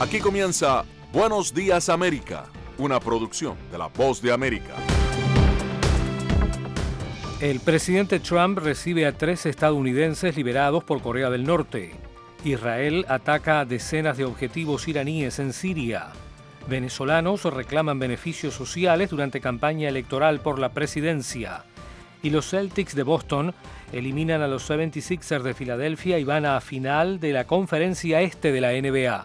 Aquí comienza Buenos Días América, una producción de La Voz de América. El presidente Trump recibe a 3 estadounidenses liberados por Corea del Norte. Israel ataca a decenas de objetivos iraníes en Siria. Venezolanos reclaman beneficios sociales durante campaña electoral por la presidencia. Y los Celtics de Boston eliminan a los 76ers de Filadelfia y van a final de la conferencia este de la NBA.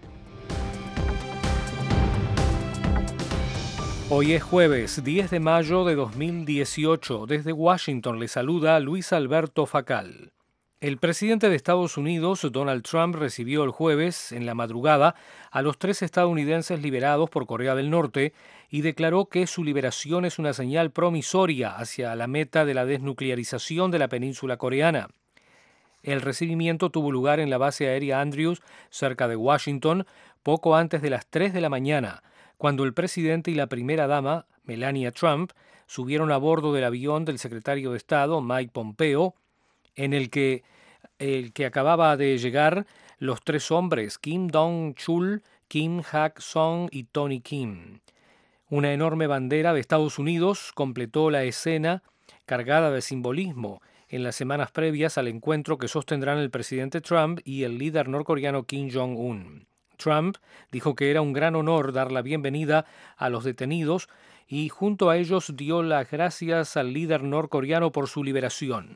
Hoy es jueves, 10 de mayo de 2018. Desde Washington le saluda Luis Alberto Facal. El presidente de Estados Unidos, Donald Trump, recibió el jueves, en la madrugada, a los 3 estadounidenses liberados por Corea del Norte y declaró que su liberación es una señal promisoria hacia la meta de la desnuclearización de la península coreana. El recibimiento tuvo lugar en la base aérea Andrews, cerca de Washington, poco antes de las 3 de la mañana, cuando el presidente y la primera dama, Melania Trump, subieron a bordo del avión del secretario de Estado, Mike Pompeo, en el que acababa de llegar los 3 hombres, Kim Dong-chul, Kim Hak-song y Tony Kim. Una enorme bandera de Estados Unidos completó la escena cargada de simbolismo en las semanas previas al encuentro que sostendrán el presidente Trump y el líder norcoreano Kim Jong-un. Trump dijo que era un gran honor dar la bienvenida a los detenidos y junto a ellos dio las gracias al líder norcoreano por su liberación.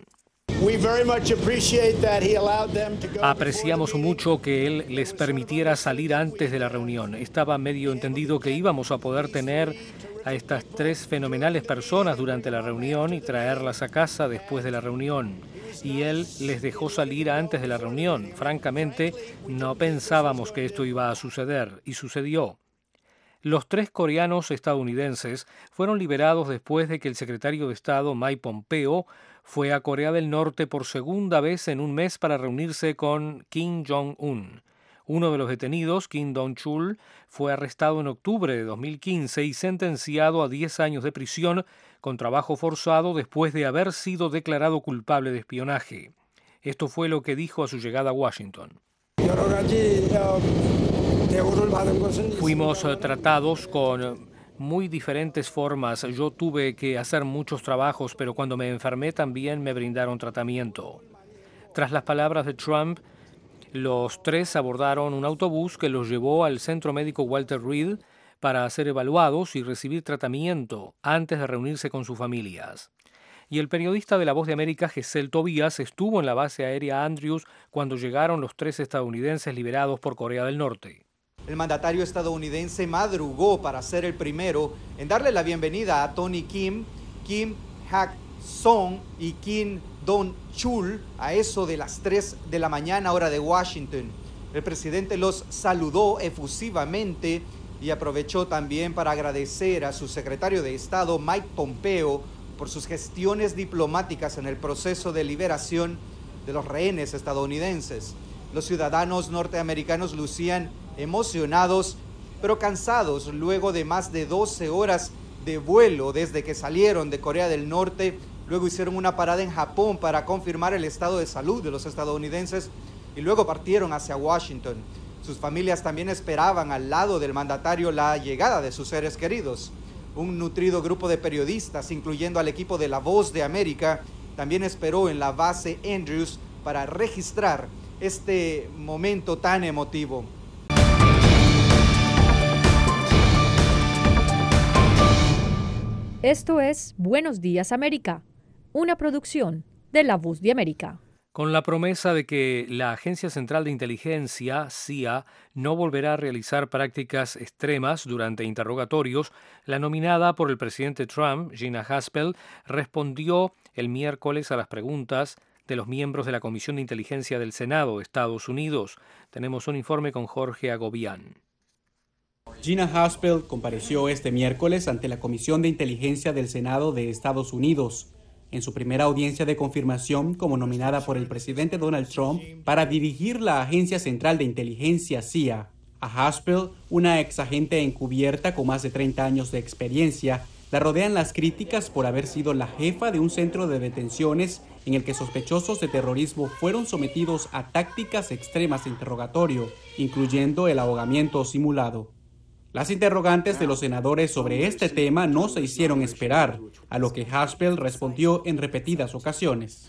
Apreciamos mucho que él les permitiera salir antes de la reunión. Estaba medio entendido que íbamos a poder tener a estas 3 fenomenales personas durante la reunión y traerlas a casa después de la reunión. Y él les dejó salir antes de la reunión. Francamente, no pensábamos que esto iba a suceder, y sucedió. Los 3 coreanos estadounidenses fueron liberados después de que el secretario de Estado, Mike Pompeo, fue a Corea del Norte por segunda vez en un mes para reunirse con Kim Jong-un. Uno de los detenidos, Kim Dong-chul, fue arrestado en octubre de 2015 y sentenciado a 10 años de prisión con trabajo forzado después de haber sido declarado culpable de espionaje. Esto fue lo que dijo a su llegada a Washington. Fuimos tratados con muy diferentes formas. Yo tuve que hacer muchos trabajos, pero cuando me enfermé también me brindaron tratamiento. Tras las palabras de Trump, los 3 abordaron un autobús que los llevó al Centro Médico Walter Reed para ser evaluados y recibir tratamiento antes de reunirse con sus familias. Y el periodista de La Voz de América, Gesell Tobías, estuvo en la base aérea Andrews cuando llegaron los 3 estadounidenses liberados por Corea del Norte. El mandatario estadounidense madrugó para ser el primero en darle la bienvenida a Tony Kim, Kim Hak-song y Kim Dong-chul a eso de las 3 de la mañana hora de Washington. El presidente los saludó efusivamente y aprovechó también para agradecer a su secretario de Estado, Mike Pompeo, por sus gestiones diplomáticas en el proceso de liberación de los rehenes estadounidenses. Los ciudadanos norteamericanos lucían emocionados, pero cansados luego de más de 12 horas de vuelo desde que salieron de Corea del Norte. Luego hicieron una parada en Japón para confirmar el estado de salud de los estadounidenses y luego partieron hacia Washington. Sus familias también esperaban al lado del mandatario la llegada de sus seres queridos. Un nutrido grupo de periodistas, incluyendo al equipo de La Voz de América, también esperó en la base Andrews para registrar este momento tan emotivo. Esto es Buenos Días América, una producción de La Voz de América. Con la promesa de que la Agencia Central de Inteligencia, CIA, no volverá a realizar prácticas extremas durante interrogatorios, la nominada por el presidente Trump, Gina Haspel, respondió el miércoles a las preguntas de los miembros de la Comisión de Inteligencia del Senado de Estados Unidos. Tenemos un informe con Jorge Agobián. Gina Haspel compareció este miércoles ante la Comisión de Inteligencia del Senado de Estados Unidos en su primera audiencia de confirmación como nominada por el presidente Donald Trump para dirigir la Agencia Central de Inteligencia CIA. A Haspel, una exagente encubierta con más de 30 años de experiencia, la rodean las críticas por haber sido la jefa de un centro de detenciones en el que sospechosos de terrorismo fueron sometidos a tácticas extremas de interrogatorio, incluyendo el ahogamiento simulado. Las interrogantes de los senadores sobre este tema no se hicieron esperar, a lo que Haspel respondió en repetidas ocasiones.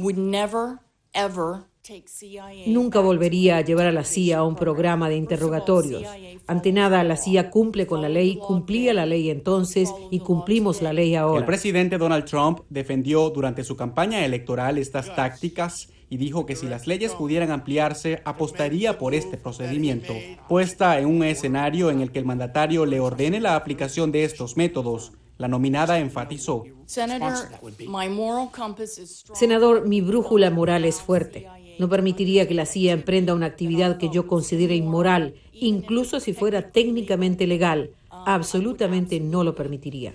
Nunca volvería a llevar a la CIA a un programa de interrogatorios. Ante nada, la CIA cumple con la ley, cumplía la ley entonces y cumplimos la ley ahora. El presidente Donald Trump defendió durante su campaña electoral estas tácticas y dijo que si las leyes pudieran ampliarse, apostaría por este procedimiento. Puesta en un escenario en el que el mandatario le ordene la aplicación de estos métodos, la nominada enfatizó: Senador, mi brújula moral es fuerte. No permitiría que la CIA emprenda una actividad que yo considere inmoral, incluso si fuera técnicamente legal. Absolutamente no lo permitiría.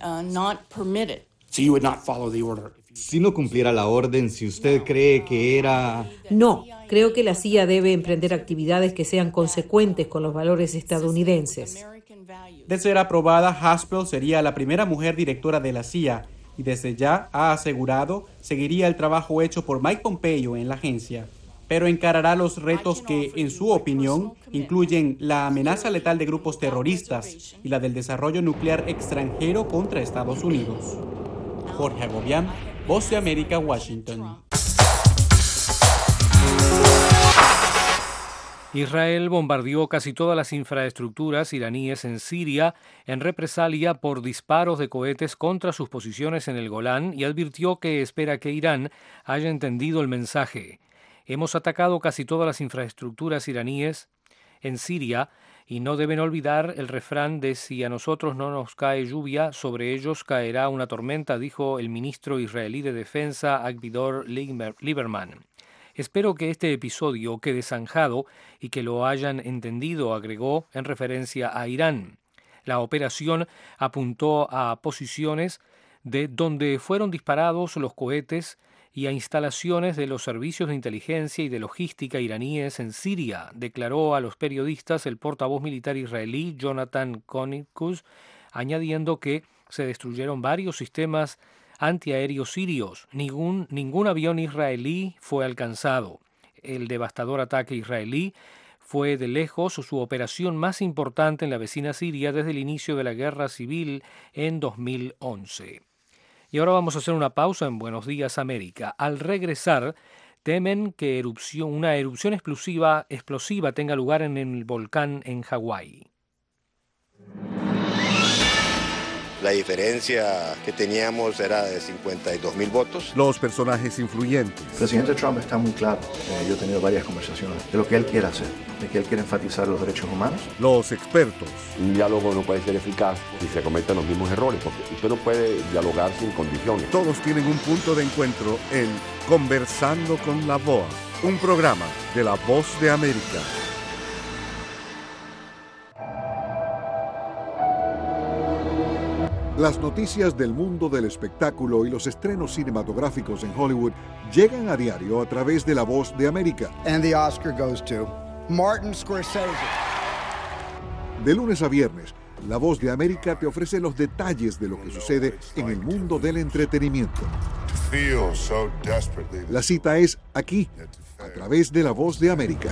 Si no cumpliera la orden, si usted cree que era... No, creo que la CIA debe emprender actividades que sean consecuentes con los valores estadounidenses. De ser aprobada, Haspel sería la primera mujer directora de la CIA y desde ya ha asegurado seguiría el trabajo hecho por Mike Pompeo en la agencia, pero encarará los retos que, en su opinión, incluyen la amenaza letal de grupos terroristas y la del desarrollo nuclear extranjero contra Estados Unidos. Jorge Agobián, Voz de América, Washington. Israel bombardeó casi todas las infraestructuras iraníes en Siria en represalia por disparos de cohetes contra sus posiciones en el Golán y advirtió que espera que Irán haya entendido el mensaje. Hemos atacado casi todas las infraestructuras iraníes en Siria y no deben olvidar el refrán de si a nosotros no nos cae lluvia, sobre ellos caerá una tormenta, dijo el ministro israelí de Defensa Avigdor Lieberman. Espero que este episodio quede zanjado y que lo hayan entendido, agregó en referencia a Irán. La operación apuntó a posiciones de donde fueron disparados los cohetes y a instalaciones de los servicios de inteligencia y de logística iraníes en Siria, declaró a los periodistas el portavoz militar israelí Jonathan Konikus, añadiendo que se destruyeron varios sistemas antiaéreos sirios. Ningún avión israelí fue alcanzado. El devastador ataque israelí fue de lejos su operación más importante en la vecina Siria desde el inicio de la guerra civil en 2011. Y ahora vamos a hacer una pausa en Buenos Días América. Al regresar, temen que una erupción explosiva tenga lugar en el volcán en Hawái. La diferencia que teníamos era de 52.000 votos. Los personajes influyentes. El presidente Trump está muy claro. Yo he tenido varias conversaciones de lo que él quiere hacer, de que él quiere enfatizar los derechos humanos. Los expertos. Un diálogo no puede ser eficaz si se cometen los mismos errores, porque usted no puede dialogar sin condiciones. Todos tienen un punto de encuentro en Conversando con la VOA, un programa de La Voz de América. Las noticias del mundo del espectáculo y los estrenos cinematográficos en Hollywood llegan a diario a través de La Voz de América. And the Oscar goes to Martin Scorsese. De lunes a viernes, La Voz de América te ofrece los detalles de lo que sucede en el mundo del entretenimiento. La cita es aquí, a través de La Voz de América.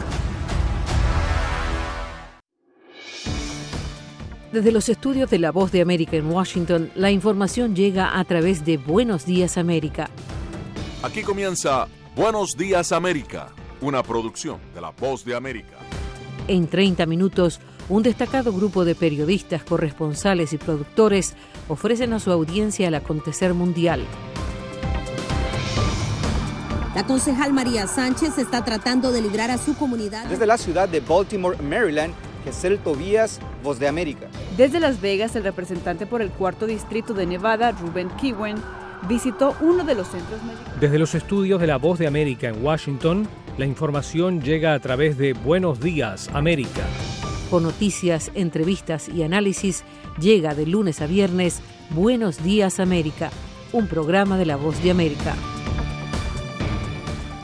Desde los estudios de La Voz de América en Washington, la información llega a través de Buenos Días América. Aquí comienza Buenos Días América, una producción de La Voz de América. En 30 minutos, un destacado grupo de periodistas, corresponsales y productores ofrecen a su audiencia el acontecer mundial. La concejal María Sánchez está tratando de librar a su comunidad. Desde la ciudad de Baltimore, Maryland, Gesell Tobías, Voz de América. Desde Las Vegas, el representante por el cuarto distrito de Nevada, Ruben Kiwen, visitó uno de los centros médicos. Desde los estudios de La Voz de América en Washington, la información llega a través de Buenos Días América. Con noticias, entrevistas y análisis, llega de lunes a viernes Buenos Días América, un programa de La Voz de América.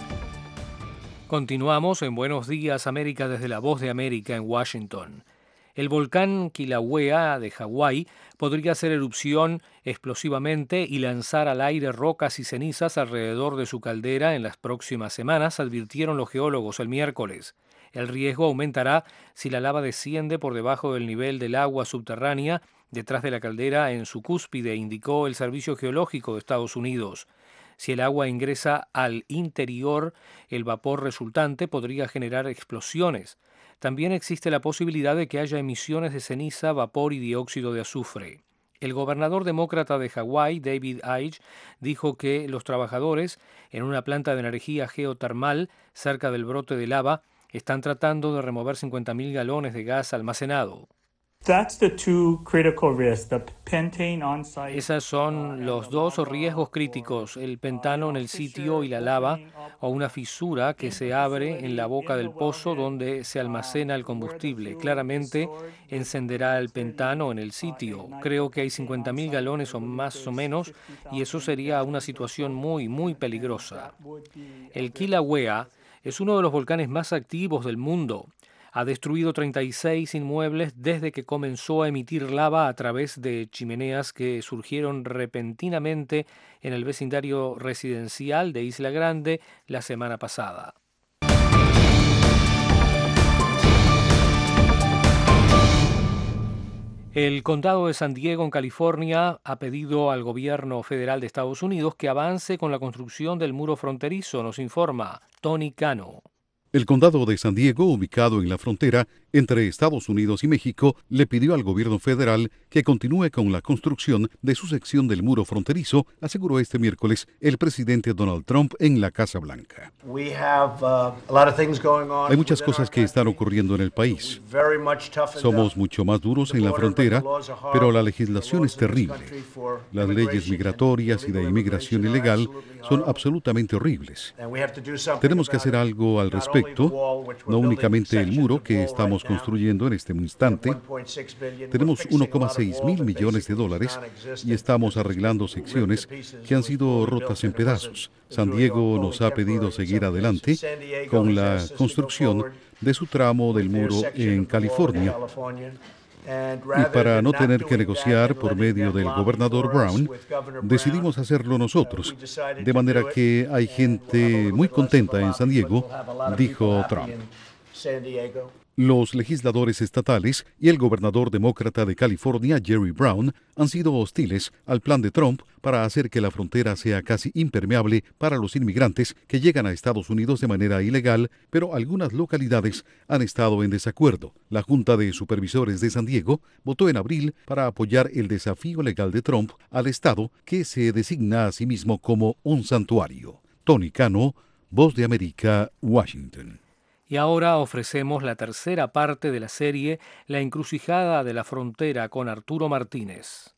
Continuamos en Buenos Días América desde La Voz de América en Washington. El volcán Kilauea de Hawái podría hacer erupción explosivamente y lanzar al aire rocas y cenizas alrededor de su caldera en las próximas semanas, advirtieron los geólogos el miércoles. El riesgo aumentará si la lava desciende por debajo del nivel del agua subterránea detrás de la caldera en su cúspide, indicó el Servicio Geológico de Estados Unidos. Si el agua ingresa al interior, el vapor resultante podría generar explosiones. También existe la posibilidad de que haya emisiones de ceniza, vapor y dióxido de azufre. El gobernador demócrata de Hawái, David Ige, dijo que los trabajadores en una planta de energía geotermal cerca del brote de lava están tratando de remover 50.000 galones de gas almacenado. Esos son los dos riesgos críticos, el pentano en el sitio y la lava, o una fisura que se abre en la boca del pozo donde se almacena el combustible. Claramente encenderá el pentano en el sitio. Creo que hay 50.000 galones o más o menos, y eso sería una situación muy, muy peligrosa. El Kilauea es uno de los volcanes más activos del mundo. Ha destruido 36 inmuebles desde que comenzó a emitir lava a través de chimeneas que surgieron repentinamente en el vecindario residencial de Isla Grande la semana pasada. El condado de San Diego, en California, ha pedido al gobierno federal de Estados Unidos que avance con la construcción del muro fronterizo, nos informa Tony Cano. El condado de San Diego, ubicado en la frontera entre Estados Unidos y México, le pidió al gobierno federal que continúe con la construcción de su sección del muro fronterizo, aseguró este miércoles el presidente Donald Trump en la Casa Blanca. Hay muchas cosas que están ocurriendo en el país. Somos mucho más duros en la frontera, pero la legislación es terrible. Las leyes migratorias y de inmigración ilegal son absolutamente horribles. Tenemos que hacer algo al respecto, no únicamente el muro que estamos construyendo en este instante. Tenemos 1,6 mil millones de dólares y estamos arreglando secciones que han sido rotas en pedazos. San Diego nos ha pedido seguir adelante con la construcción de su tramo del muro en California. Y para no tener que negociar por medio del gobernador Brown, decidimos hacerlo nosotros. De manera que hay gente muy contenta en San Diego, dijo Trump. Los legisladores estatales y el gobernador demócrata de California, Jerry Brown, han sido hostiles al plan de Trump para hacer que la frontera sea casi impermeable para los inmigrantes que llegan a Estados Unidos de manera ilegal, pero algunas localidades han estado en desacuerdo. La Junta de Supervisores de San Diego votó en abril para apoyar el desafío legal de Trump al estado que se designa a sí mismo como un santuario. Tony Cano, Voz de América, Washington. Y ahora ofrecemos la tercera parte de la serie La encrucijada de la frontera con Arturo Martínez.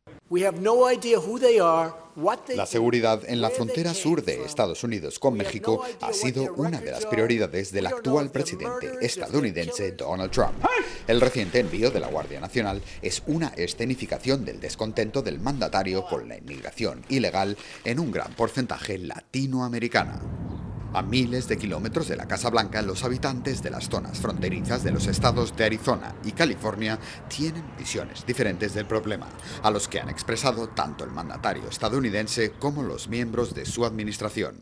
La seguridad en la frontera sur de Estados Unidos con México ha sido una de las prioridades del actual presidente estadounidense Donald Trump. El reciente envío de la Guardia Nacional es una escenificación del descontento del mandatario con la inmigración ilegal en un gran porcentaje latinoamericana. A miles de kilómetros de la Casa Blanca, los habitantes de las zonas fronterizas de los estados de Arizona y California tienen visiones diferentes del problema, a los que han expresado tanto el mandatario estadounidense como los miembros de su administración.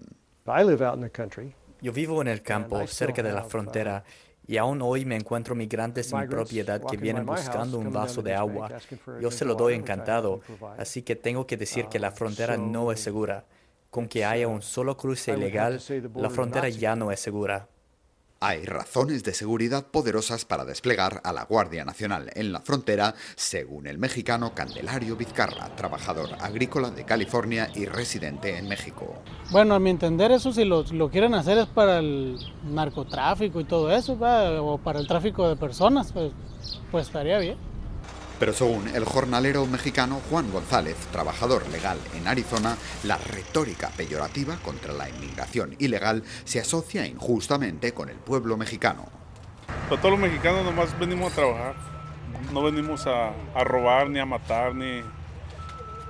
Yo vivo en el campo, cerca de la frontera, y aún hoy me encuentro migrantes en mi propiedad que vienen buscando un vaso de agua. Yo se lo doy encantado, así que tengo que decir que la frontera no es segura. Con que haya un solo cruce ilegal, la frontera ya no es segura. Hay razones de seguridad poderosas para desplegar a la Guardia Nacional en la frontera, según el mexicano Candelario Vizcarra, trabajador agrícola de California y residente en México. Bueno, a mi entender, eso si lo quieren hacer es para el narcotráfico y todo eso, ¿verdad? O para el tráfico de personas, pues estaría bien. Pero según el jornalero mexicano Juan González, trabajador legal en Arizona, la retórica peyorativa contra la inmigración ilegal se asocia injustamente con el pueblo mexicano. Pero todos los mexicanos nomás venimos a trabajar, no venimos a robar ni a matar, ni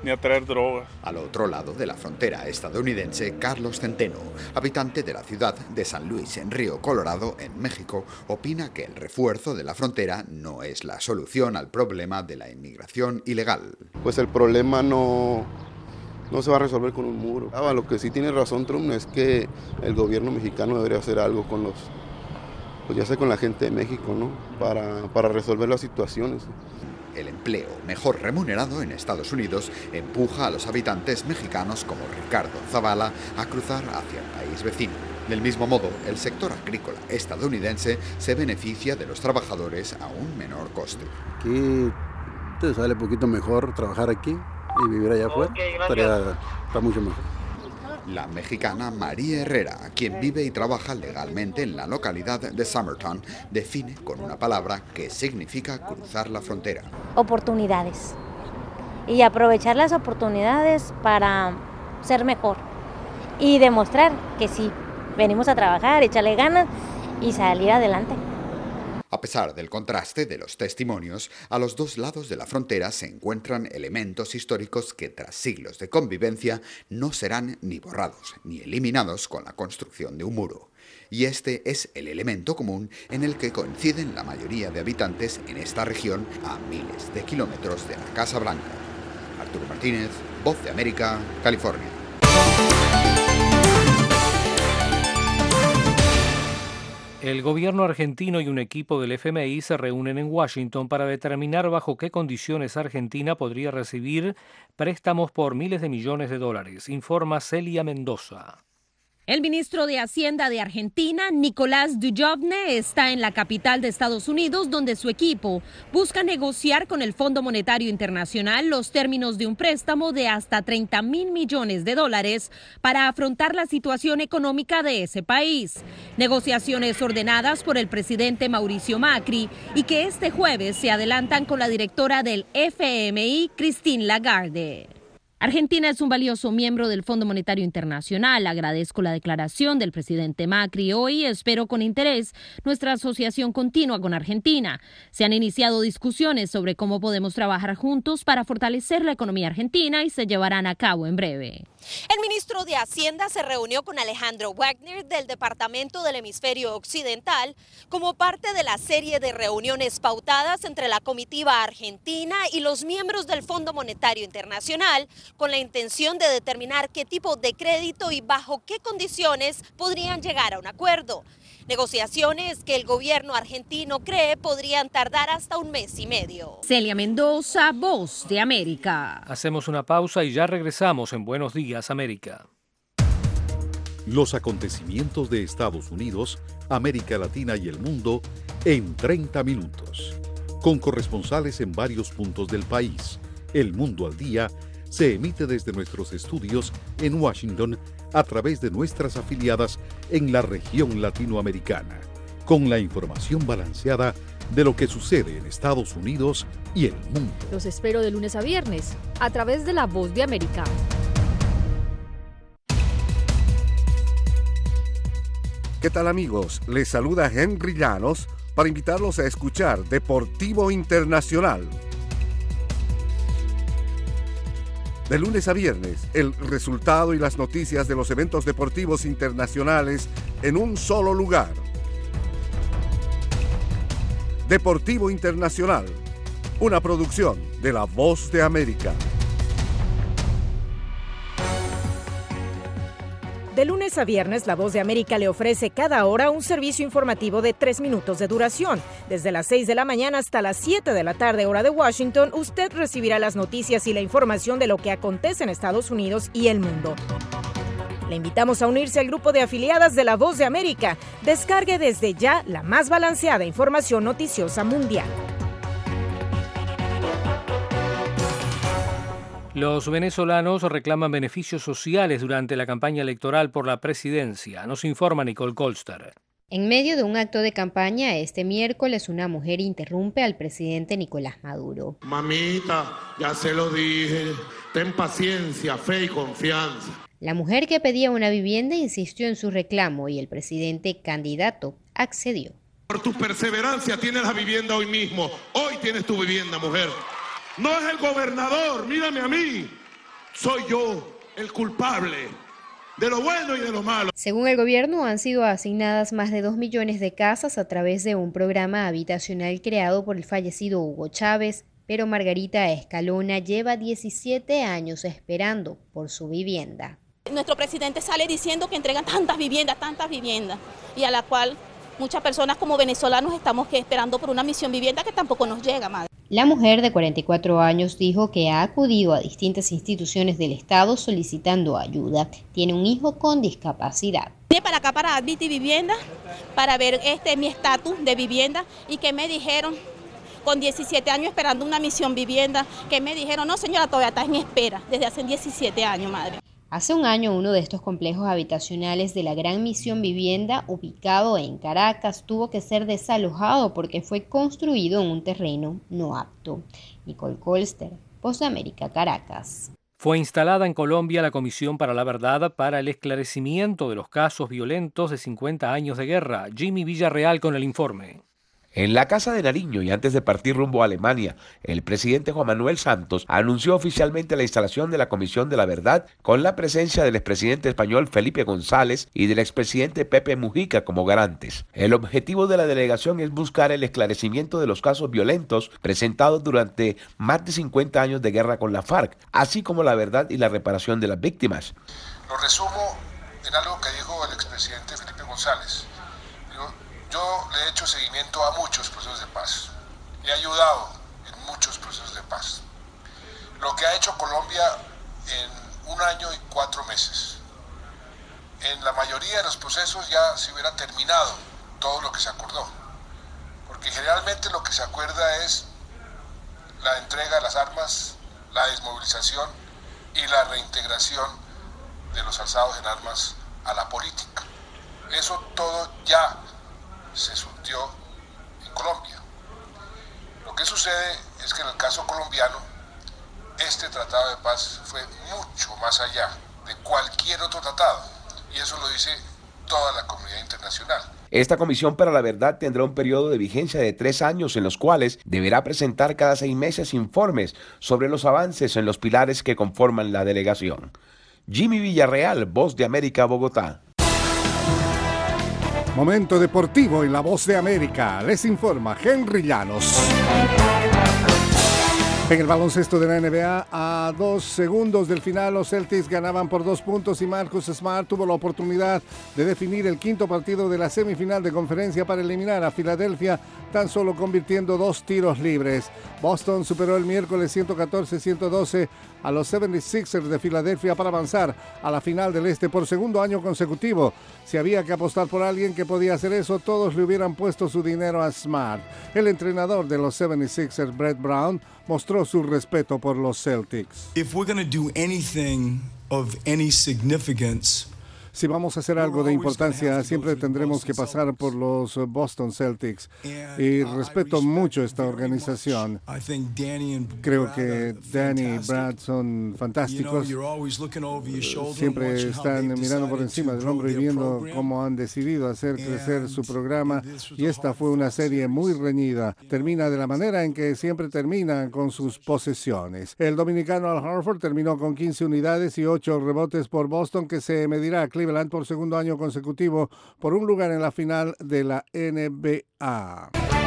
ni a traer drogas. Al otro lado de la frontera estadounidense, Carlos Centeno, habitante de la ciudad de San Luis, en Río Colorado, en México, opina que el refuerzo de la frontera no es la solución al problema de la inmigración ilegal. Pues el problema no se va a resolver con un muro. Lo que sí tiene razón Trump es que el gobierno mexicano debería hacer algo con pues ya sea con la gente de México, ¿no? Para resolver las situaciones. El empleo mejor remunerado en Estados Unidos empuja a los habitantes mexicanos como Ricardo Zavala a cruzar hacia el país vecino. Del mismo modo, el sector agrícola estadounidense se beneficia de los trabajadores a un menor coste. Aquí te sale un poquito mejor trabajar aquí y vivir allá afuera. Está mucho mejor. La mexicana María Herrera, quien vive y trabaja legalmente en la localidad de Summerton, define con una palabra qué significa cruzar la frontera. Oportunidades. Y aprovechar las oportunidades para ser mejor. Y demostrar que sí, venimos a trabajar, echarle ganas y salir adelante. A pesar del contraste de los testimonios, a los dos lados de la frontera se encuentran elementos históricos que tras siglos de convivencia no serán ni borrados ni eliminados con la construcción de un muro. Y este es el elemento común en el que coinciden la mayoría de habitantes en esta región a miles de kilómetros de la Casa Blanca. Arturo Martínez, Voz de América, California. El gobierno argentino y un equipo del FMI se reúnen en Washington para determinar bajo qué condiciones Argentina podría recibir préstamos por miles de millones de dólares, informa Celia Mendoza. El ministro de Hacienda de Argentina, Nicolás Dujovne, está en la capital de Estados Unidos, donde su equipo busca negociar con el Fondo Monetario Internacional los términos de un préstamo de hasta 30.000 millones de dólares para afrontar la situación económica de ese país. Negociaciones ordenadas por el presidente Mauricio Macri y que este jueves se adelantan con la directora del FMI, Christine Lagarde. Argentina es un valioso miembro del Fondo Monetario Internacional. Agradezco la declaración del presidente Macri hoy y espero con interés nuestra asociación continua con Argentina. Se han iniciado discusiones sobre cómo podemos trabajar juntos para fortalecer la economía argentina y se llevarán a cabo en breve. El ministro de Hacienda se reunió con Alejandro Wagner del Departamento del Hemisferio Occidental como parte de la serie de reuniones pautadas entre la comitiva argentina y los miembros del Fondo Monetario Internacional, con la intención de determinar qué tipo de crédito y bajo qué condiciones podrían llegar a un acuerdo. Negociaciones que el gobierno argentino cree podrían tardar hasta 1 mes y medio. Celia Mendoza, Voz de América. Hacemos una pausa y ya regresamos en Buenos Días, América. Los acontecimientos de Estados Unidos, América Latina y el mundo en 30 minutos. Con corresponsales en varios puntos del país. El Mundo al Día se emite desde nuestros estudios en Washington a través de nuestras afiliadas en la región latinoamericana, con la información balanceada de lo que sucede en Estados Unidos y el mundo. Los espero de lunes a viernes a través de La Voz de América. ¿Qué tal, amigos? Les saluda Henry Llanos para invitarlos a escuchar Deportivo Internacional. De lunes a viernes, el resultado y las noticias de los eventos deportivos internacionales en un solo lugar. Deportivo Internacional, una producción de La Voz de América. De lunes a viernes, La Voz de América le ofrece cada hora un servicio informativo de 3 minutos de duración. Desde las 6 de la mañana hasta las 7 de la tarde, hora de Washington, usted recibirá las noticias y la información de lo que acontece en Estados Unidos y el mundo. Le invitamos a unirse al grupo de afiliadas de La Voz de América. Descargue desde ya la más balanceada información noticiosa mundial. Los venezolanos reclaman beneficios sociales durante la campaña electoral por la presidencia. Nos informa Nicole Colster. En medio de un acto de campaña, este miércoles una mujer interrumpe al presidente Nicolás Maduro. Mamita, ya se lo dije, ten paciencia, fe y confianza. La mujer que pedía una vivienda insistió en su reclamo y el presidente candidato accedió. Por tu perseverancia tienes la vivienda hoy mismo. Hoy tienes tu vivienda, mujer. No es el gobernador, mírame a mí. soy yo el culpable de lo bueno y de lo malo. Según el gobierno, han sido asignadas más de 2 millones de casas a través de un programa habitacional creado por el fallecido Hugo Chávez, pero Margarita Escalona lleva 17 años esperando por su vivienda. Nuestro presidente sale diciendo que entregan tantas viviendas, y a la cual muchas personas como venezolanos estamos esperando por una misión vivienda que tampoco nos llega, madre. La mujer de 44 años dijo que ha acudido a distintas instituciones del Estado solicitando ayuda. Tiene un hijo con discapacidad. Vine para acá para Viti Vivienda, para ver mi estatus de vivienda, y que me dijeron, con 17 años esperando una misión vivienda, que me dijeron, no señora, todavía está en espera, desde hace 17 años, madre. Hace un año, uno de estos complejos habitacionales de la Gran Misión Vivienda, ubicado en Caracas, tuvo que ser desalojado porque fue construido en un terreno no apto. Nicole Colster, Voz de América, Caracas. Fue instalada en Colombia la Comisión para la Verdad para el esclarecimiento de los casos violentos de 50 años de guerra. Jimmy Villarreal con el informe. En la Casa de Nariño y antes de partir rumbo a Alemania, el presidente Juan Manuel Santos anunció oficialmente la instalación de la Comisión de la Verdad con la presencia del expresidente español Felipe González y del expresidente Pepe Mujica como garantes. El objetivo de la delegación es buscar el esclarecimiento de los casos violentos presentados durante más de 50 años de guerra con la FARC, así como la verdad y la reparación de las víctimas. Lo resumo en algo que dijo el expresidente Felipe González. Yo le he hecho seguimiento a muchos procesos de paz, he ayudado en muchos procesos de paz. Lo que ha hecho Colombia en 1 año y 4 meses, en la mayoría de los procesos ya se hubiera terminado todo lo que se acordó, porque generalmente lo que se acuerda es la entrega de las armas, la desmovilización y la reintegración de los alzados en armas a la política. Eso todo ya se surtió en Colombia. Lo que sucede es que en el caso colombiano, este tratado de paz fue mucho más allá de cualquier otro tratado, y eso lo dice toda la comunidad internacional. Esta Comisión para la Verdad tendrá un periodo de vigencia de 3 años en los cuales deberá presentar cada 6 meses informes sobre los avances en los pilares que conforman la delegación. Jimmy Villarreal, Voz de América, Bogotá. Momento deportivo en La Voz de América. Les informa Henry Llanos. En el baloncesto de la NBA, a 2 segundos del final, los Celtics ganaban por 2 puntos y Marcus Smart tuvo la oportunidad de definir el quinto partido de la semifinal de conferencia para eliminar a Filadelfia, tan solo convirtiendo 2 tiros libres. Boston superó el miércoles 114-112 a los 76ers de Filadelfia para avanzar a la final del Este por segundo año consecutivo. Si había que apostar por alguien que podía hacer eso, todos le hubieran puesto su dinero a Smart. El entrenador de los 76ers, Brett Brown, mostró su respeto por los Celtics. If we're going to do anything of any significance, si vamos a hacer algo de importancia, siempre tendremos que pasar por los Boston Celtics. Y respeto mucho esta organización. Creo que Danny y Brad son fantásticos. Siempre están mirando por encima del hombro y viendo cómo han decidido hacer crecer su programa. Y esta fue una serie muy reñida. Termina de la manera en que siempre terminan, con sus posesiones. El dominicano Al Horford terminó con 15 unidades y 8 rebotes por Boston, que se medirá a Cleveland por segundo año consecutivo por un lugar en la final de la NBA.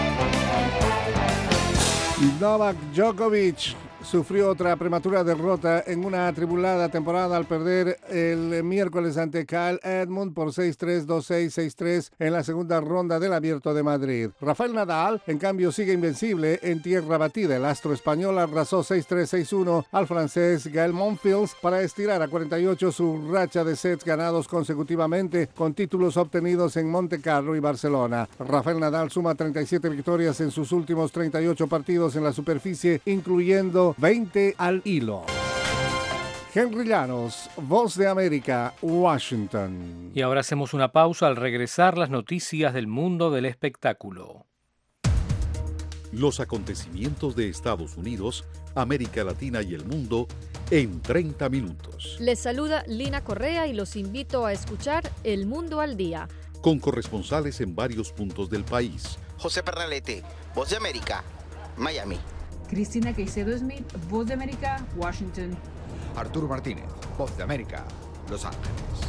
Novak Djokovic sufrió otra prematura derrota en una atribulada temporada al perder el miércoles ante Kyle Edmund por 6-3, 2-6, 6-3 en la segunda ronda del Abierto de Madrid. Rafael Nadal, en cambio, sigue invencible en tierra batida. El astro español arrasó 6-3, 6-1 al francés Gael Monfils para estirar a 48 su racha de sets ganados consecutivamente, con títulos obtenidos en Montecarlo y Barcelona. Rafael Nadal suma 37 victorias en sus últimos 38 partidos en la superficie, incluyendo 20 al hilo. Henry Llanos, Voz de América, Washington. Y ahora hacemos una pausa. Al regresar, las noticias del mundo del espectáculo. Los acontecimientos de Estados Unidos, América Latina y el mundo en 30 minutos. Les saluda Lina Correa y los invito a escuchar El Mundo al Día, con corresponsales en varios puntos del país. José Pernalete, Voz de América, Miami. Cristina Caicedo Smith, Voz de América, Washington. Arturo Martínez, Voz de América, Los Ángeles.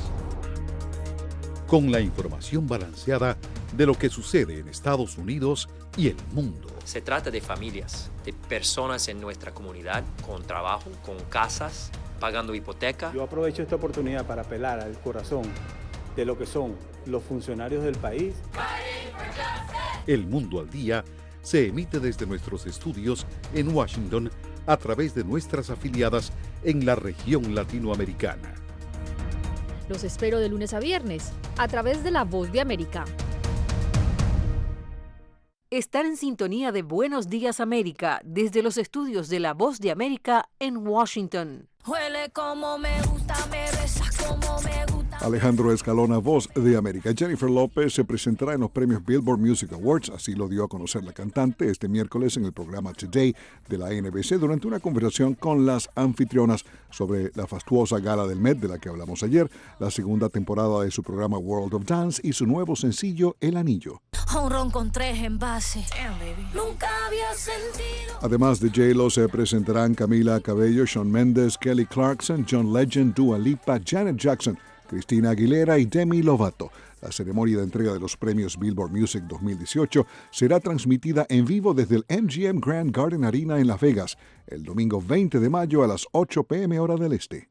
Con la información balanceada de lo que sucede en Estados Unidos y el mundo. Se trata de familias, de personas en nuestra comunidad, con trabajo, con casas, pagando hipoteca. Yo aprovecho esta oportunidad para apelar al corazón de lo que son los funcionarios del país. El Mundo al Día se emite desde nuestros estudios en Washington a través de nuestras afiliadas en la región latinoamericana. Los espero de lunes a viernes a través de La Voz de América. Estar en sintonía de Buenos Días América desde los estudios de La Voz de América en Washington. Huele como me gusta, me besas como me gusta. Alejandro Escalona, Voz de América. Jennifer López se presentará en los premios Billboard Music Awards, así lo dio a conocer la cantante este miércoles en el programa Today de la NBC durante una conversación con las anfitrionas sobre la fastuosa gala del Met de la que hablamos ayer, la segunda temporada de su programa World of Dance y su nuevo sencillo El Anillo. Un ron con 3 envases. Nunca había sentido. Además de J-Lo se presentarán Camila Cabello, Shawn Mendes, Kelly Clarkson, John Legend, Dua Lipa, Janet Jackson, Christina Aguilera y Demi Lovato. La ceremonia de entrega de los premios Billboard Music 2018 será transmitida en vivo desde el MGM Grand Garden Arena en Las Vegas el domingo 20 de mayo a las 8 p.m. hora del este.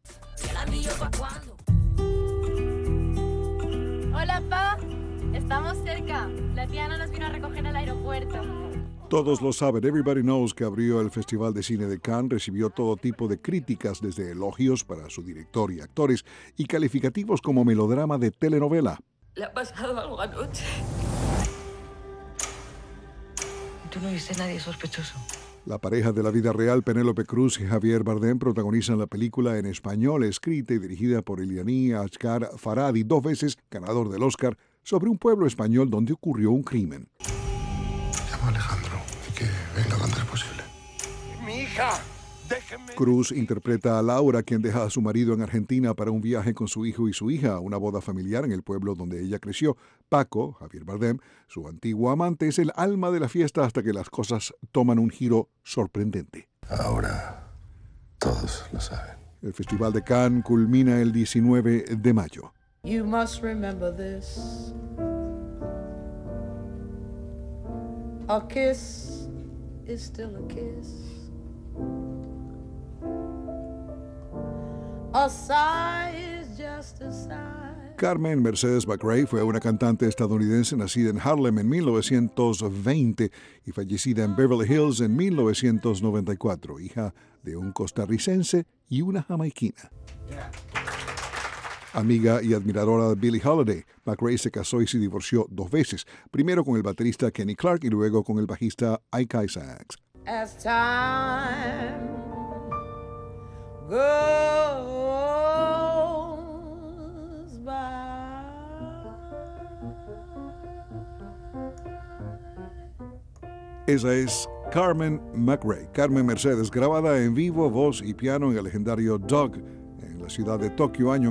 Hola, Pa. Estamos cerca. La Tiana nos vino a recoger al aeropuerto. Todos lo saben, Everybody Knows, que abrió el Festival de Cine de Cannes, recibió todo tipo de críticas, desde elogios para su director y actores y calificativos como melodrama de telenovela. ¿Le ha pasado algo anoche? ¿Tú no viste a nadie sospechoso? La pareja de la vida real, Penélope Cruz y Javier Bardem, protagonizan la película en español, escrita y dirigida por Elianí Asghar Farhadi, 2 veces ganador del Oscar, sobre un pueblo español donde ocurrió un crimen. Llamo a Alejandro y que venga lo antes posible. ¡Mi hija! ¡Déjenme! Cruz interpreta a Laura, quien deja a su marido en Argentina para un viaje con su hijo y su hija a una boda familiar en el pueblo donde ella creció. Paco, Javier Bardem, su antiguo amante, es el alma de la fiesta hasta que las cosas toman un giro sorprendente. Ahora todos lo saben. El Festival de Cannes culmina el 19 de mayo. You must remember this. A kiss is still a kiss. A sigh is just a sigh. Carmen Mercedes McRae fue una cantante estadounidense nacida en Harlem en 1920 y fallecida en Beverly Hills en 1994, hija de un costarricense y una jamaiquina. Amiga y admiradora de Billie Holiday, McRae se casó y se divorció 2 veces, primero con el baterista Kenny Clarke y luego con el bajista Ike Isaacs. As time goes by. Esa es Carmen McRae, Carmen Mercedes, grabada en vivo, voz y piano en el legendario Dog, en la ciudad de Tokio, año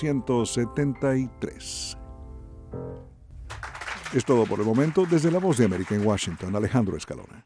1973. Es todo por el momento. Desde La Voz de América en Washington, Alejandro Escalona.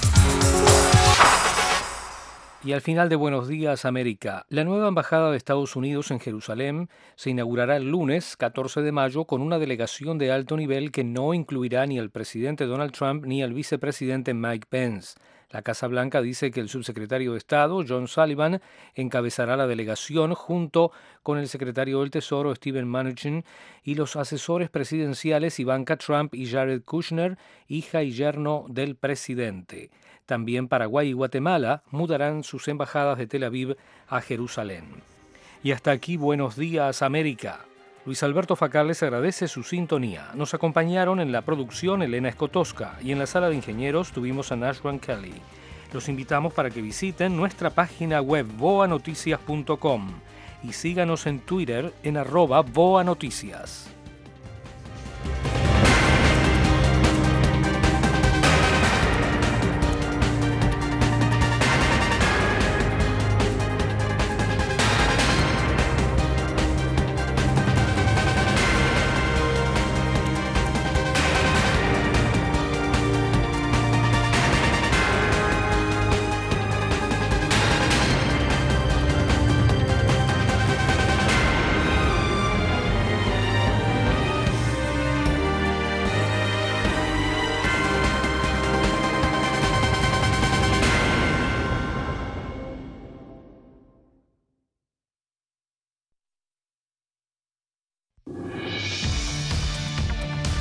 Y al final de Buenos Días América, la nueva embajada de Estados Unidos en Jerusalén se inaugurará el lunes 14 de mayo con una delegación de alto nivel que no incluirá ni al presidente Donald Trump ni al vicepresidente Mike Pence. La Casa Blanca dice que el subsecretario de Estado, John Sullivan, encabezará la delegación junto con el secretario del Tesoro, Steven Mnuchin, y los asesores presidenciales Ivanka Trump y Jared Kushner, hija y yerno del presidente. También Paraguay y Guatemala mudarán sus embajadas de Tel Aviv a Jerusalén. Y hasta aquí Buenos Días América. Luis Alberto Facal les agradece su sintonía. Nos acompañaron en la producción Elena Escotosca y en la sala de ingenieros tuvimos a Nashwan Kelly. Los invitamos para que visiten nuestra página web voanoticias.com y síganos en Twitter en @voanoticias.